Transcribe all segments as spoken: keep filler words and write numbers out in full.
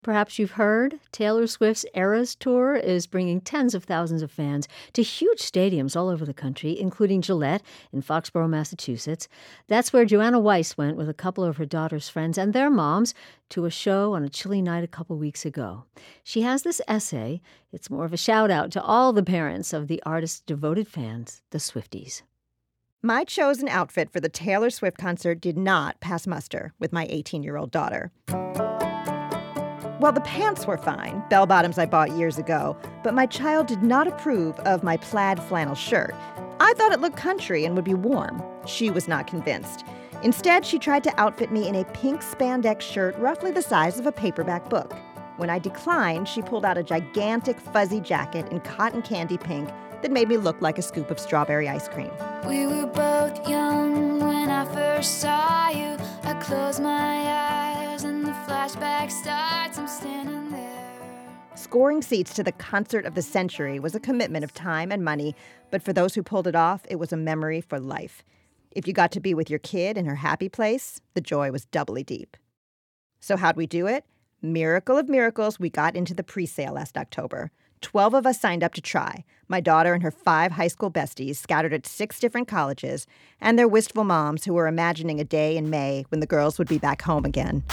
Perhaps you've heard Taylor Swift's Eras Tour is bringing tens of thousands of fans to huge stadiums all over the country, including Gillette in Foxborough, Massachusetts. That's where Joanna Weiss went with a couple of her daughter's friends and their moms to a show on a chilly night a couple weeks ago. She has this essay. It's more of a shout-out to all the parents of the artist's devoted fans, the Swifties. My chosen outfit for the Taylor Swift concert did not pass muster with my eighteen-year-old daughter. Well, the pants were fine, bell-bottoms I bought years ago, but my child did not approve of my plaid flannel shirt. I thought it looked country and would be warm. She was not convinced. Instead, she tried to outfit me in a pink spandex shirt roughly the size of a paperback book. When I declined, she pulled out a gigantic fuzzy jacket in cotton candy pink that made me look like a scoop of strawberry ice cream. We were both young when I first saw you. I closed my eyes and the flashback starts. I'm standing there. Scoring seats to the concert of the century was a commitment of time and money, but for those who pulled it off, it was a memory for life. If you got to be with your kid in her happy place, the joy was doubly deep. So how'd we do it? Miracle of miracles, we got into the pre-sale last October. Twelve of us signed up to try. My daughter and her five high school besties scattered at six different colleges, and their wistful moms who were imagining a day in May when the girls would be back home again.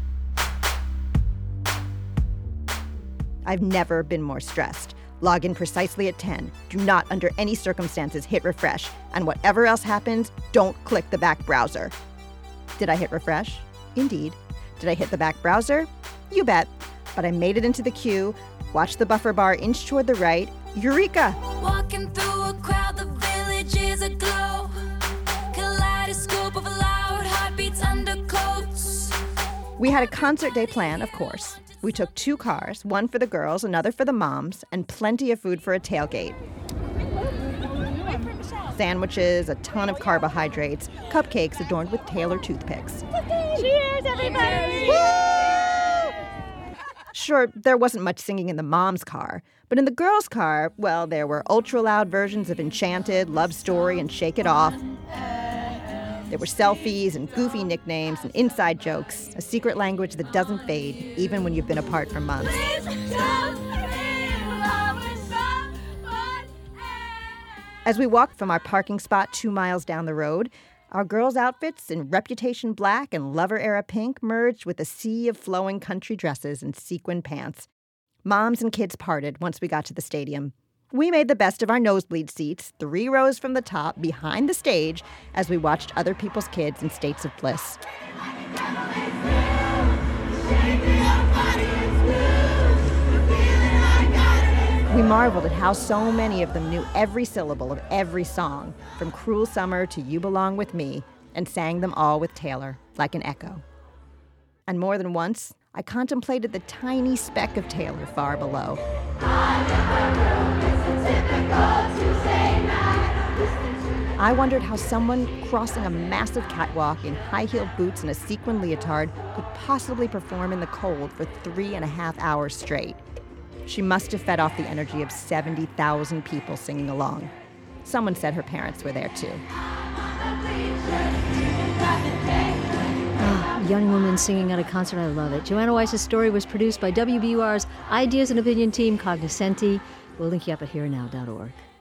I've never been more stressed. Log in precisely at ten. Do not, under any circumstances, hit refresh. And whatever else happens, don't click the back browser. Did I hit refresh? Indeed. Did I hit the back browser? You bet. But I made it into the queue, watched the buffer bar inch toward the right. Eureka! Walking through a crowd, the village is aglow. Kaleidoscope of loud heartbeats, undercoats. We had a concert day plan, of course. We took two cars, one for the girls, another for the moms, and plenty of food for a tailgate. Sandwiches, a ton of carbohydrates, cupcakes adorned with Taylor toothpicks. Cheers, everybody! Sure, there wasn't much singing in the mom's car, but in the girls' car, well, there were ultra-loud versions of Enchanted, Love Story, and Shake It Off. There were selfies and goofy nicknames and inside jokes, a secret language that doesn't fade, even when you've been apart for months. As we walked from our parking spot two miles down the road, our girls' outfits in Reputation black and Lover-era pink merged with a sea of flowing country dresses and sequin pants. Moms and kids parted once we got to the stadium. We made the best of our nosebleed seats, three rows from the top, behind the stage, as we watched other people's kids in states of bliss. We marveled at how so many of them knew every syllable of every song, from Cruel Summer to You Belong With Me, and sang them all with Taylor, like an echo. And more than once, I contemplated the tiny speck of Taylor far below. I wondered how someone crossing a massive catwalk in high-heeled boots and a sequin leotard could possibly perform in the cold for three and a half hours straight. She must have fed off the energy of seventy thousand people singing along. Someone said her parents were there, too. Oh, young women singing at a concert, I love it. Joanna Weiss's story was produced by W B U R's Ideas and Opinion team, Cognoscenti. We'll link you up at here now dot org.